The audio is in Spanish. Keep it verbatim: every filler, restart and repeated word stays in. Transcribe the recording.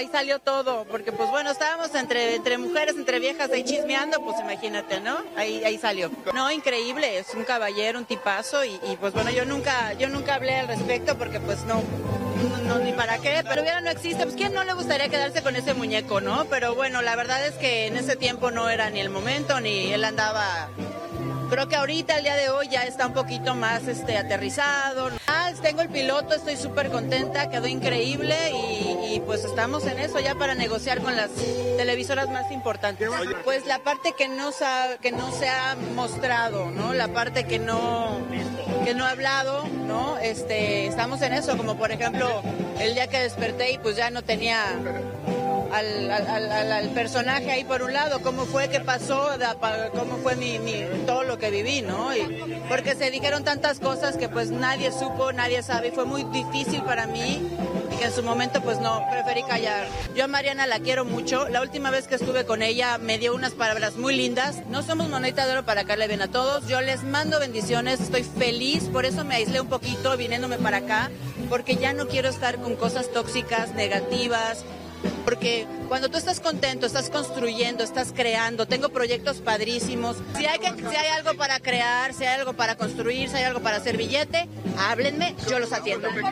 ahí salió todo, porque pues bueno, estábamos entre, entre mujeres, entre viejas ahí chismeando, pues imagínate, ¿no? Ahí, ahí salió. No, increíble, es un caballero, un tipazo, y, y pues bueno, yo nunca, yo nunca hablé al respecto porque pues no, no, no, ni para qué, pero hubiera no existe, pues quién no le gustaría quedarse con ese muñeco, ¿no? Pero bueno, la verdad es que en ese tiempo no era ni el momento, ni él andaba... Creo que ahorita, el día de hoy, ya está un poquito más este, aterrizado. Ah, tengo el piloto, estoy súper contenta, quedó increíble y, y pues estamos en eso ya para negociar con las televisoras más importantes. Pues la parte que no, sa- que no se ha mostrado, ¿no? La parte que no, que no ha hablado, ¿no? Este, estamos en eso, como por ejemplo, el día que desperté y pues ya no tenía... Al, al, al, al personaje ahí por un lado, cómo fue que pasó, cómo fue mi, mi, todo lo que viví, ¿no? Y porque se dijeron tantas cosas que pues nadie supo, nadie sabe, y fue muy difícil para mí y que en su momento pues no, preferí callar. Yo a Mariana la quiero mucho, la última vez que estuve con ella me dio unas palabras muy lindas, no somos monedita de oro para caerle bien a todos, yo les mando bendiciones, estoy feliz, por eso me aislé un poquito viniéndome para acá, porque ya no quiero estar con cosas tóxicas, negativas. Porque cuando tú estás contento, estás construyendo, estás creando, tengo proyectos padrísimos. Si hay, que, si hay algo para crear, si hay algo para construir, si hay algo para hacer billete, háblenme, yo los atiendo.